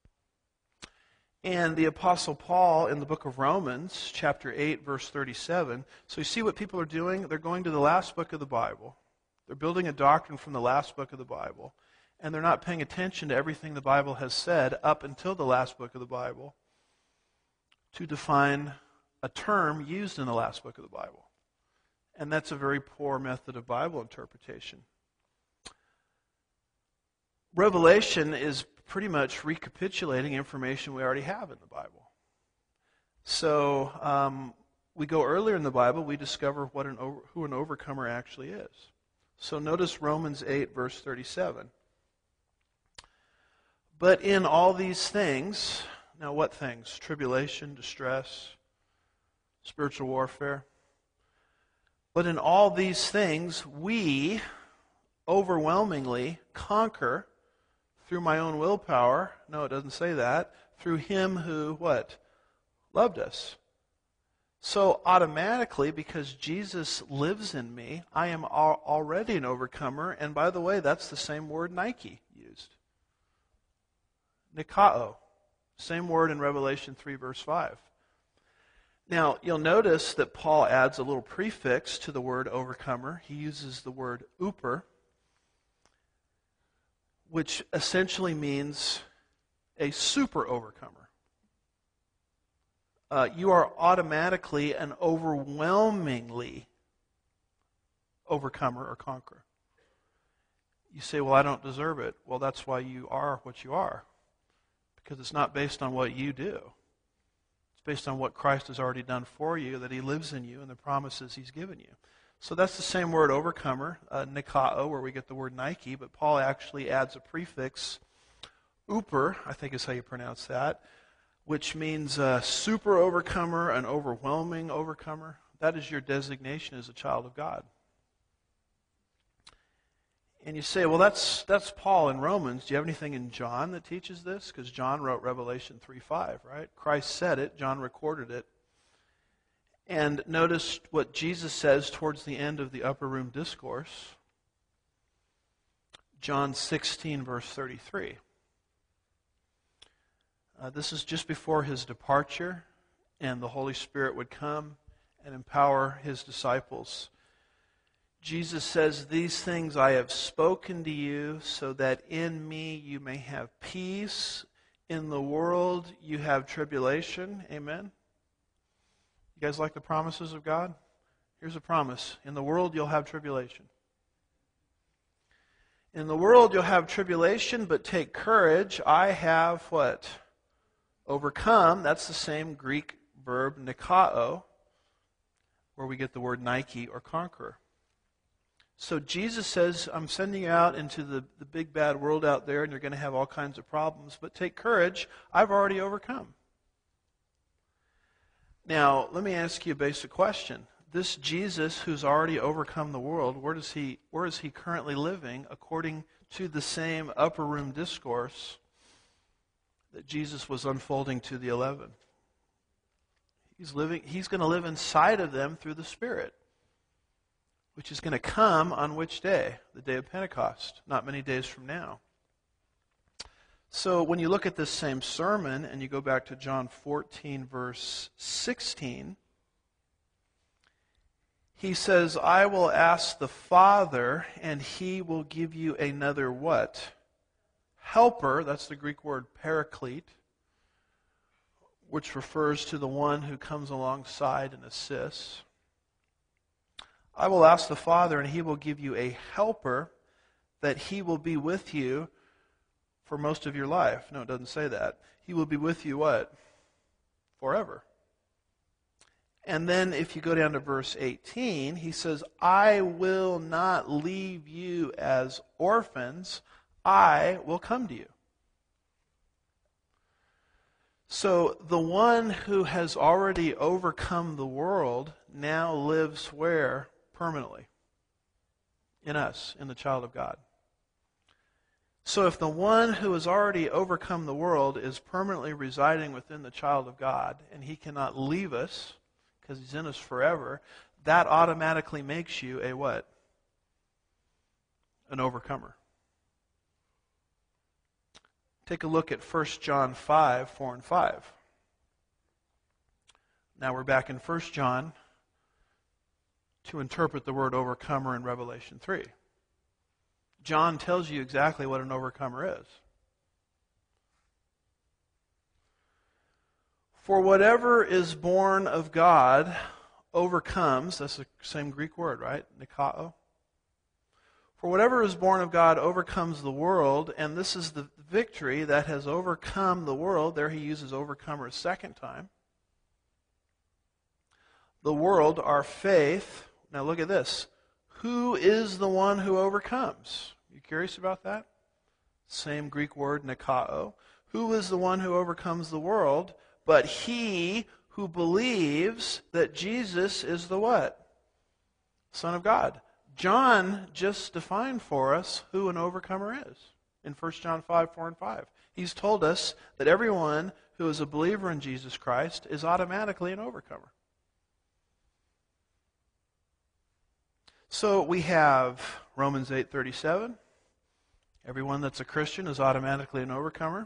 And the Apostle Paul in the book of Romans, chapter eight, verse thirty-seven, so you see what people are doing? They're going to the last book of the Bible. They're building a doctrine from the last book of the Bible. And they're not paying attention to everything the Bible has said up until the last book of the Bible to define a term used in the last book of the Bible. And that's a very poor method of Bible interpretation. Revelation is pretty much recapitulating information we already have in the Bible. So um, we go earlier in the Bible, we discover what an over, who an overcomer actually is. So notice Romans eight, verse thirty-seven. But in all these things, now what things? Tribulation, distress, spiritual warfare. But in all these things, we overwhelmingly conquer through my own willpower. No, it doesn't say that. Through Him who, what? Loved us. So automatically, because Jesus lives in me, I am al- already an overcomer. And by the way, that's the same word Nike used. Nikao. Same word in Revelation three, verse five. Now, you'll notice that Paul adds a little prefix to the word overcomer. He uses the word uper, which essentially means a super overcomer. Uh, you are automatically an overwhelmingly overcomer or conqueror. You say, well, I don't deserve it. Well, that's why you are what you are. Because it's not based on what you do. It's based on what Christ has already done for you, that He lives in you, and the promises He's given you. So that's the same word, overcomer, uh, nikao, where we get the word Nike, but Paul actually adds a prefix, uper, I think is how you pronounce that, which means a super overcomer, an overwhelming overcomer. That is your designation as a child of God. And you say, well, that's that's Paul in Romans. Do you have anything in John that teaches this? Because John wrote Revelation three five, right? Christ said it. John recorded it. And notice what Jesus says towards the end of the upper room discourse. John sixteen, verse thirty-three. Uh, this is just before his departure, and the Holy Spirit would come and empower his disciples. Jesus says, "These things I have spoken to you, so that in me you may have peace. In the world you have tribulation." Amen? You guys like the promises of God? Here's a promise. In the world you'll have tribulation. In the world you'll have tribulation, but take courage. I have what? Overcome. That's the same Greek verb, nikao, where we get the word Nike or conqueror. So Jesus says, I'm sending you out into the, the big bad world out there, and you're going to have all kinds of problems, but take courage. I've already overcome. Now, let me ask you a basic question. This Jesus who's already overcome the world, where does he, where is he currently living according to the same upper room discourse that Jesus was unfolding to the eleven? He's living, he's going to live inside of them through the Spirit, which is going to come on which day? The day of Pentecost, not many days from now. So when you look at this same sermon and you go back to John fourteen, verse sixteen, he says, I will ask the Father, and he will give you another what? Helper. That's the Greek word paraclete, which refers to the one who comes alongside and assists. I will ask the Father, and he will give you a helper that he will be with you for most of your life. No, it doesn't say that. He will be with you what? Forever. And then if you go down to verse eighteen, he says, I will not leave you as orphans. I will come to you. So the one who has already overcome the world now lives where? Permanently. In us, in the child of God. So if the one who has already overcome the world is permanently residing within the child of God, and he cannot leave us because he's in us forever, that automatically makes you a what? An overcomer. Take a look at First John five, four and five. Now we're back in First John to interpret the word overcomer in Revelation three. John tells you exactly what an overcomer is. For whatever is born of God overcomes, that's the same Greek word, right? Nikao. For whatever is born of God overcomes the world, and this is the victory that has overcome the world. There he uses overcomer a second time. The world, our faith. Now look at this. Who is the one who overcomes? You curious about that? Same Greek word, nikao. Who is the one who overcomes the world? But he who believes that Jesus is the what? Son of God. John just defined for us who an overcomer is in First John five, four and five. He's told us that everyone who is a believer in Jesus Christ is automatically an overcomer. So we have Romans eight thirty-seven. Everyone that's a Christian is automatically an overcomer.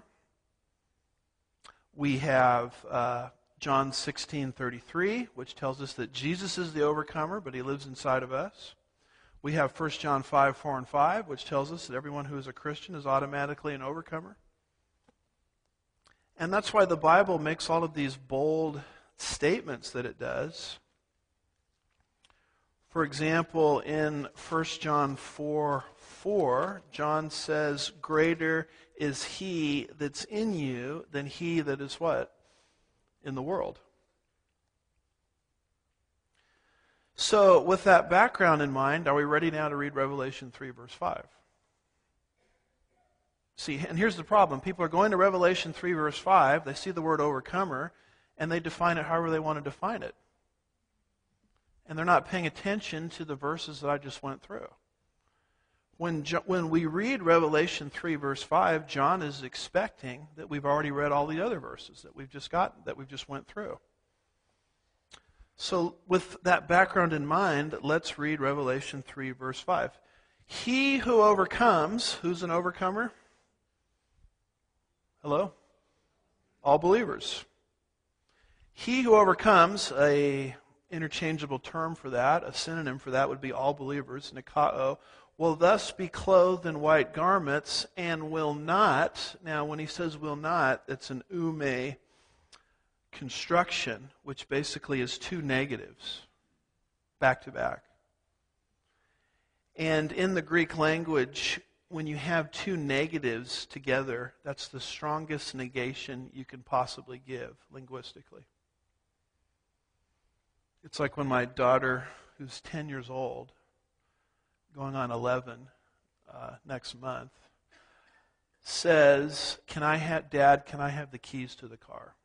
We have uh, John sixteen thirty-three, which tells us that Jesus is the overcomer, but he lives inside of us. We have First John five, four and five, which tells us that everyone who is a Christian is automatically an overcomer. And that's why the Bible makes all of these bold statements that it does. For example, in First John four, four, John says, greater is he that's in you than he that is what? In the world. So, with that background in mind, are we ready now to read Revelation three, verse five? See, and here's the problem. People are going to Revelation three, verse five, they see the word overcomer, and they define it however they want to define it. And they're not paying attention to the verses that I just went through. When, Jo- when we read Revelation three, verse five, John is expecting that we've already read all the other verses that we've just gotten, that we've just went through. So with that background in mind, let's read Revelation three, verse five. He who overcomes, who's an overcomer? Hello? All believers. He who overcomes, a interchangeable term for that, a synonym for that would be all believers, nikao, will thus be clothed in white garments and will not, now when he says will not, it's an ume construction, which basically is two negatives, back to back. And in the Greek language, when you have two negatives together, that's the strongest negation you can possibly give linguistically. It's like when my daughter, who's ten years old, going on eleven uh, next month, says, "Can I have, Dad, can I have the keys to the car?"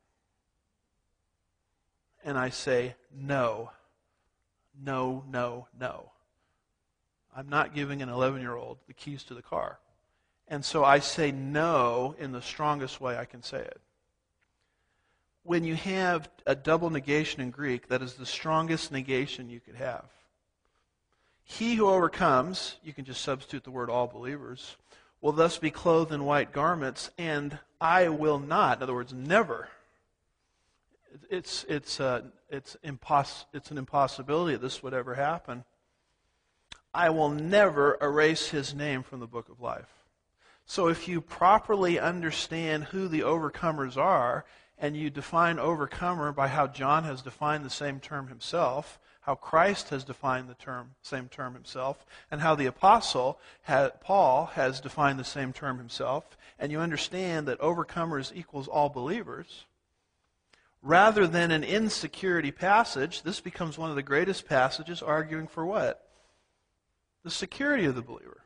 And I say, no, no, no, no. I'm not giving an eleven-year-old the keys to the car. And so I say no in the strongest way I can say it. When you have a double negation in Greek, that is the strongest negation you could have. He who overcomes, you can just substitute the word all believers, will thus be clothed in white garments, and I will not, in other words, never. It's, it's, uh, it's, impos- it's an impossibility that this would ever happen. I will never erase his name from the book of life. So if you properly understand who the overcomers are, and you define overcomer by how John has defined the same term himself, how Christ has defined the term, same term himself, and how the apostle ha- Paul has defined the same term himself, and you understand that overcomers equals all believers, rather than an insecurity passage, this becomes one of the greatest passages arguing for what? The security of the believer.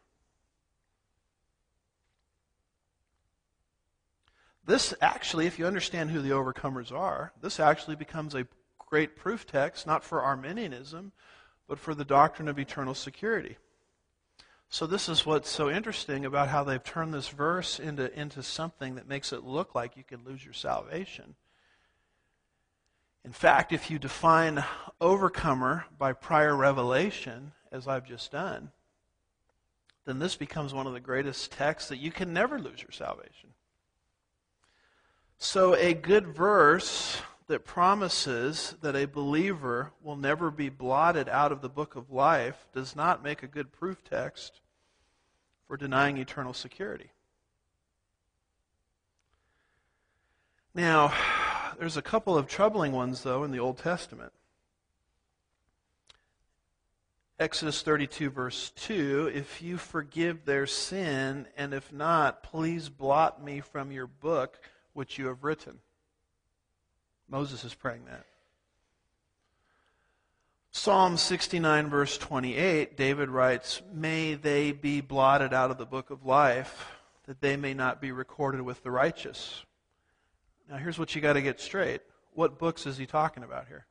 This actually, if you understand who the overcomers are, this actually becomes a great proof text, not for Arminianism, but for the doctrine of eternal security. So this is what's so interesting about how they've turned this verse into, into something that makes it look like you can lose your salvation. In fact, if you define overcomer by prior revelation, as I've just done, then this becomes one of the greatest texts that you can never lose your salvation. So a good verse that promises that a believer will never be blotted out of the book of life does not make a good proof text for denying eternal security. Now, there's a couple of troubling ones, though, in the Old Testament. Exodus thirty-two, verse two, if you forgive their sin, and if not, please blot me from your book which you have written. Moses is praying that. Psalm sixty-nine, verse twenty-eight, David writes, may they be blotted out of the book of life, that they may not be recorded with the righteous. Now here's what you got to get straight. What books is he talking about here?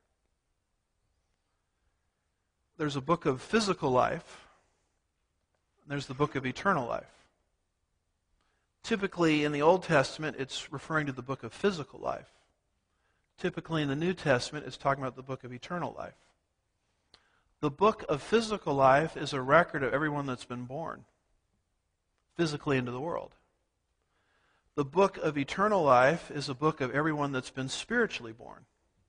There's a book of physical life, and there's the book of eternal life. Typically in the Old Testament, it's referring to the book of physical life. Typically in the New Testament, it's talking about the book of eternal life. The book of physical life is a record of everyone that's been born physically into the world. The book of eternal life is a book of everyone that's been spiritually born.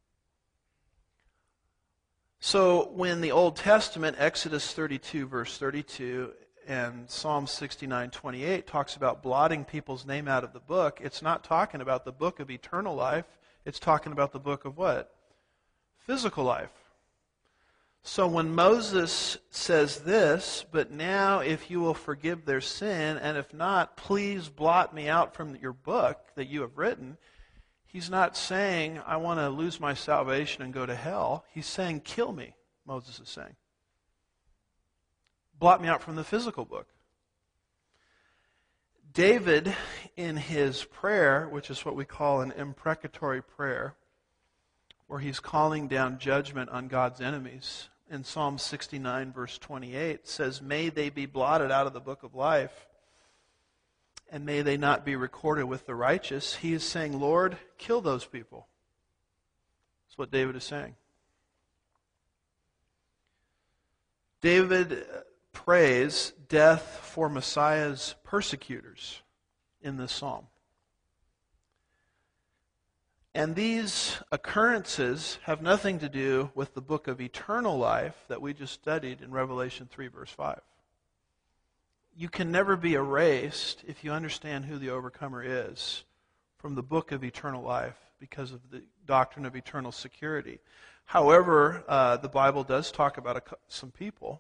So when the Old Testament, Exodus thirty-two, verse thirty-two, and Psalm sixty-nine, twenty-eight talks about blotting people's name out of the book, it's not talking about the book of eternal life. It's talking about the book of what? Physical life. So when Moses says this, but now if you will forgive their sin, and if not, please blot me out from your book that you have written, he's not saying, I want to lose my salvation and go to hell. He's saying, kill me, Moses is saying. Blot me out from the physical book. David, in his prayer, which is what we call an imprecatory prayer, where he's calling down judgment on God's enemies, in Psalm sixty-nine, verse twenty-eight, says, "May they be blotted out of the book of life, and may they not be recorded with the righteous." He is saying, Lord, kill those people. That's what David is saying. David prays death for Messiah's persecutors in this psalm. And these occurrences have nothing to do with the book of eternal life that we just studied in Revelation three, verse five. You can never be erased if you understand who the overcomer is from the book of eternal life because of the doctrine of eternal security. However, uh, the Bible does talk about a, some people,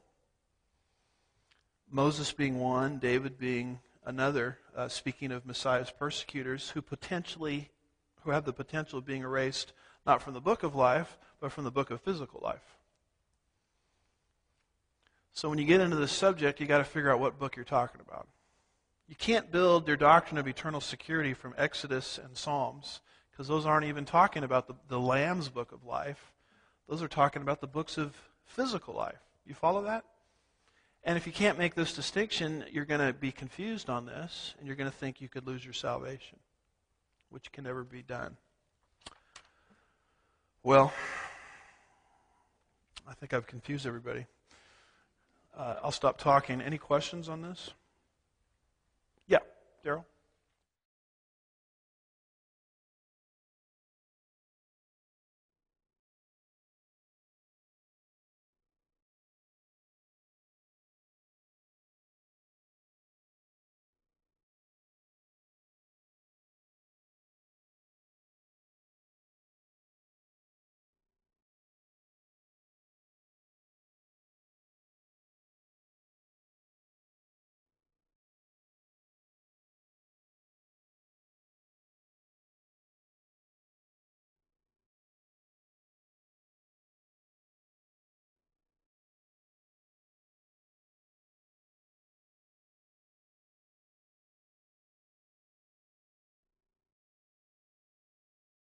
Moses being one, David being another, uh, speaking of Messiah's persecutors, who potentially, who have the potential of being erased not from the book of life, but from the book of physical life. So when you get into this subject, you got to figure out what book you're talking about. You can't build your doctrine of eternal security from Exodus and Psalms, because those aren't even talking about the, the Lamb's book of life. Those are talking about the books of physical life. You follow that? And if you can't make this distinction, you're going to be confused on this, and you're going to think you could lose your salvation, which can never be done. Well, I think I've confused everybody. Uh, I'll stop talking. Any questions on this? Yeah, Daryl?